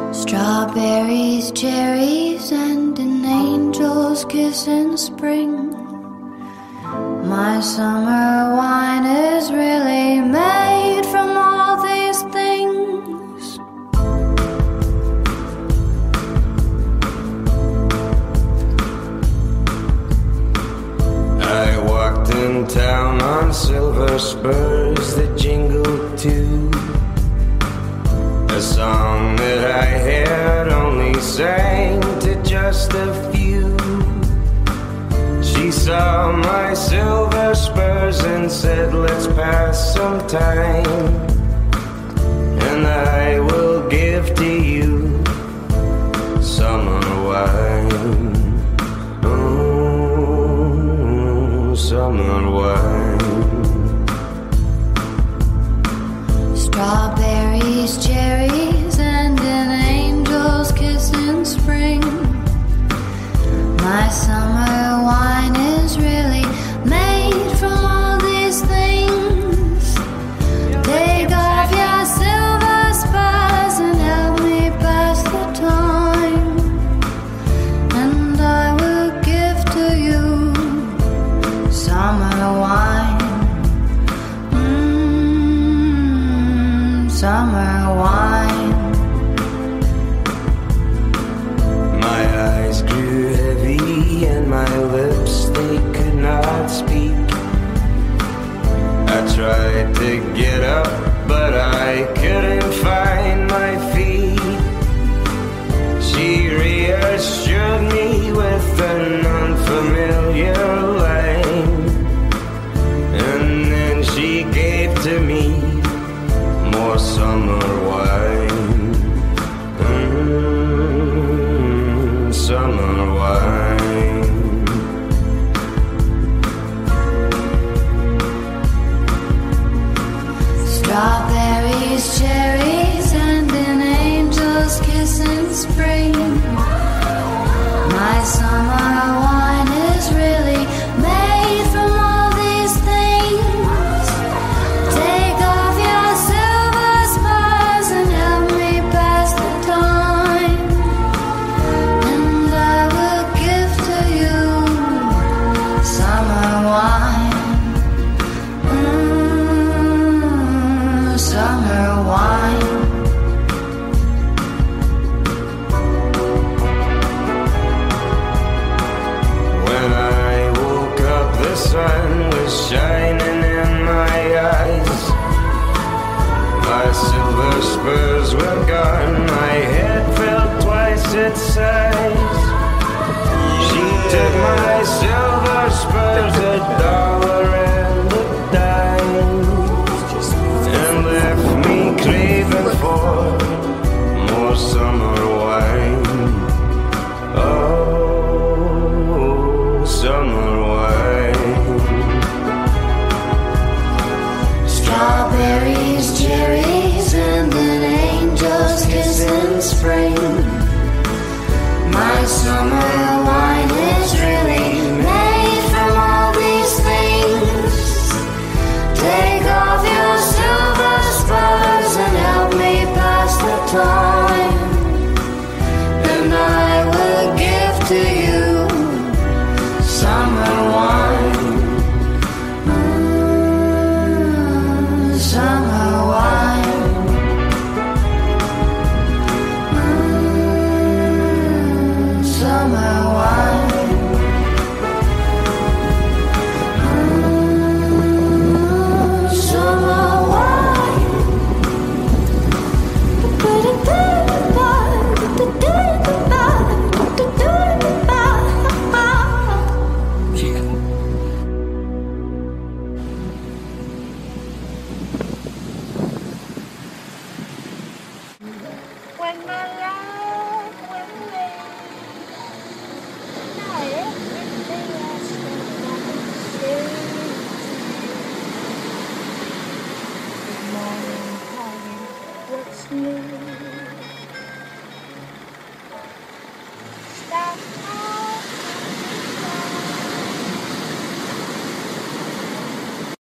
Strawberries, cherries, and an angel's kiss in spring. My summer wine is really made from all these things. I walked in town on silver spurs that jingled too, a song that I had only sang to just a few. She saw my silver spurs and said, let's pass some time, and I will give to you summer wine. Oh, summer wine. Strawberries, cherries, and an angel's kiss in spring. My summer wine is really made from all these things. Take off your silver spurs and help me pass the time, and I will give to you summer wine. Summer wine. My eyes grew heavy and my lips, they could not speak. I tried to get up, but I couldn't find my feet. She reassured me with an unfamiliar line, and then she gave to me more summer wine. Summer wine. Strawberries, cherries, and an angel's kiss in spring. My summer wine is really made from all these things. Take off your silver spurs and help me pass the time, and I will give to you summer wine. Summer wine. When I woke up, the sun was shining in my eyes. My silver spurs were gone, my head felt twice its size. She took my silver spurs, $1 and a dime, and left me craving for more summer wine. Oh, summer wine. Strawberries, cherries, and an angel's kiss in spring. My summer wine is really made from all these things. Take off your silver spurs and help me pass the time, and I will give to you summer wine. Summer wine. Summer wine. Summer wine. When my life went late, now everything I said Good morning, honey, what's new?